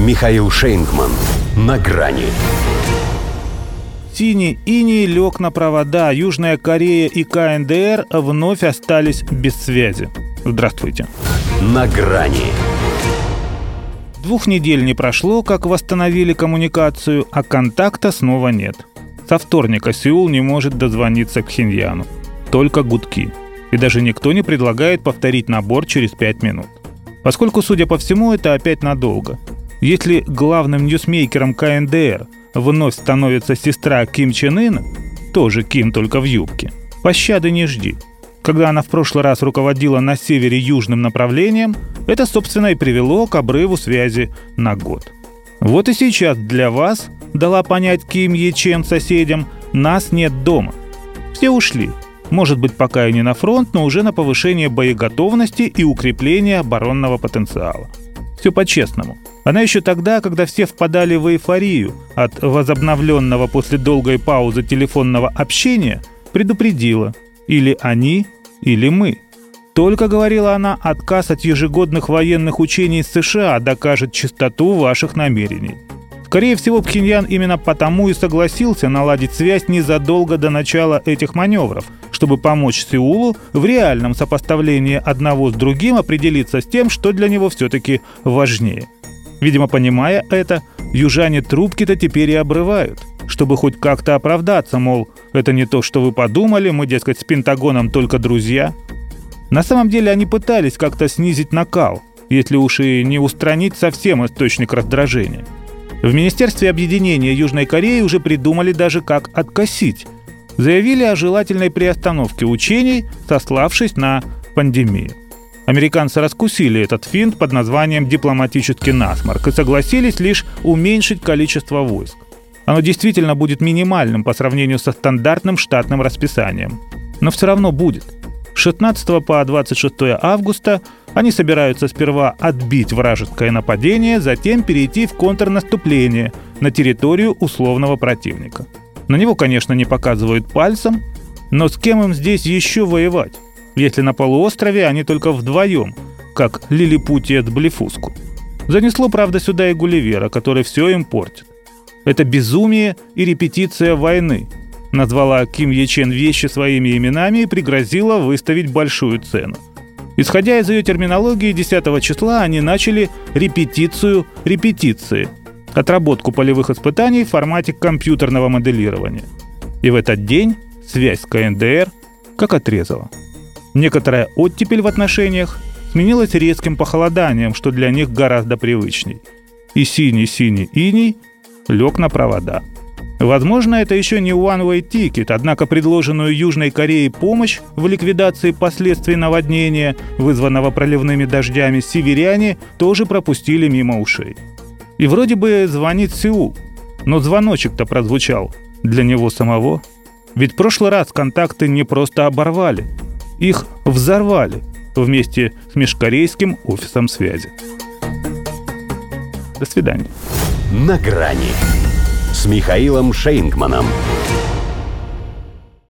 Михаил Шейнгман. На грани. Синий иней лег на провода. Южная Корея и КНДР вновь остались без связи. Здравствуйте. На грани. 2 недель не прошло, как восстановили коммуникацию, а контакта снова нет. Со вторника Сеул не может дозвониться к Пхеньяну. Только гудки. И даже никто не предлагает повторить набор через 5 минут. Поскольку, судя по всему, это опять надолго. Если главным ньюсмейкером КНДР вновь становится сестра Ким Чен Ына, тоже Ким, только в юбке, пощады не жди. Когда она в прошлый раз руководила на севере южным направлением, это, собственно, и привело к обрыву связи на год. Вот и сейчас для вас дала понять Ким Е Чен соседям: нас нет дома. Все ушли. Может быть, пока и не на фронт, но уже на повышение боеготовности и укрепление оборонного потенциала. Все по-честному. Она еще тогда, когда все впадали в эйфорию от возобновленного после долгой паузы телефонного общения, предупредила: или они, или мы. Только, говорила она, отказ от ежегодных военных учений с США докажет чистоту ваших намерений. Скорее всего, Пхеньян именно потому и согласился наладить связь незадолго до начала этих маневров, чтобы помочь Сеулу в реальном сопоставлении одного с другим определиться с тем, что для него все-таки важнее. Видимо, понимая это, южане трубки-то теперь и обрывают, чтобы хоть как-то оправдаться, мол, это не то, что вы подумали, мы, дескать, с Пентагоном только друзья. На самом деле они пытались как-то снизить накал, если уж и не устранить совсем источник раздражения. В Министерстве объединения Южной Кореи уже придумали даже, как откосить. Заявили о желательной приостановке учений, сославшись на пандемию. Американцы раскусили этот финт под названием «дипломатический насморк» и согласились лишь уменьшить количество войск. Оно действительно будет минимальным по сравнению со стандартным штатным расписанием. Но все равно будет. С 16 по 26 августа они собираются сперва отбить вражеское нападение, затем перейти в контрнаступление на территорию условного противника. На него, конечно, не показывают пальцем, но с кем им здесь еще воевать, если на полуострове они только вдвоем, как лилипутия с блефуску? Занесло, правда, сюда и Гулливера, который все им портит. Это безумие и репетиция войны. Назвала Ким Е Чен вещи своими именами и пригрозила выставить большую цену. Исходя из ее терминологии, 10 числа они начали репетицию репетиции, отработку полевых испытаний в формате компьютерного моделирования. И в этот день связь с КНДР как отрезала. Некоторая оттепель в отношениях сменилась резким похолоданием, что для них гораздо привычней. И синий-синий иней лег на провода. Возможно, это еще не one-way ticket, однако предложенную Южной Корее помощь в ликвидации последствий наводнения, вызванного проливными дождями, северяне тоже пропустили мимо ушей. И вроде бы звонит Сеул, но звоночек-то прозвучал для него самого. Ведь в прошлый раз контакты не просто оборвали, их взорвали вместе с межкорейским офисом связи. До свидания. На грани с Михаилом Шейнгманом.